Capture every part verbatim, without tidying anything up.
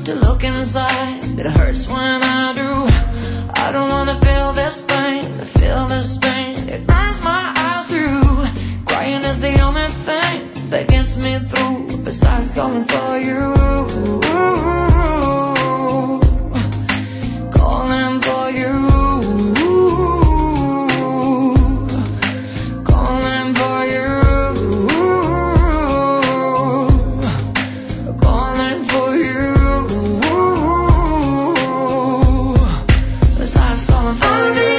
to look inside. It hurts when I do. I don't wanna feel this pain, feel this pain. It burns my eyes through. Crying is the only thing that gets me through, besides calling for you. Calling for you. Calling for you. Calling for you. Besides calling for you.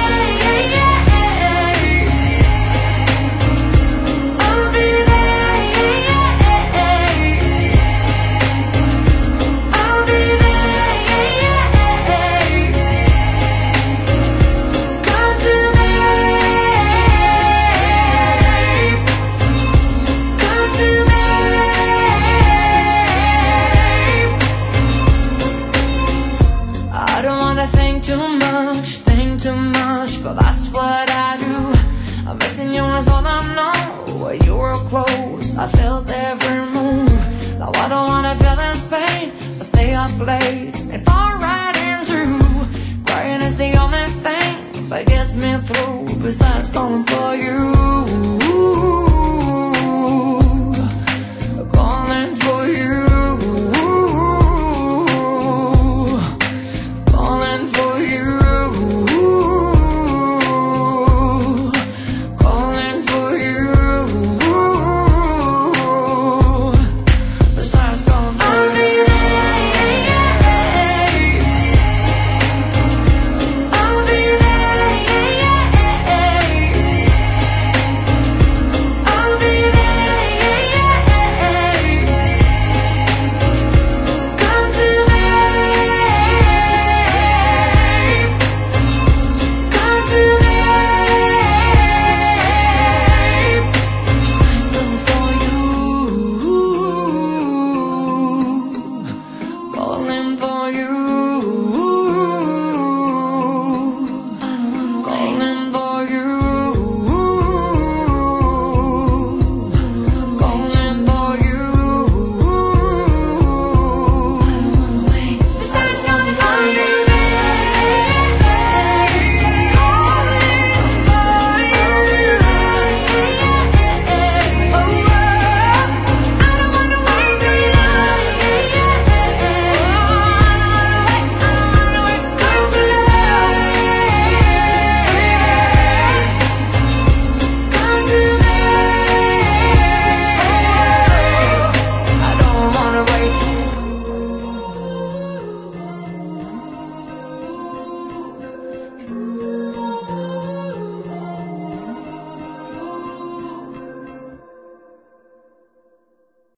Think too much, think too much, but that's what I do. I'm missing you is all I know. When you were close, I felt every move. Now I don't wanna feel this pain, but stay up late and fall right into. Crying is the only thing that gets me through, besides calling for you.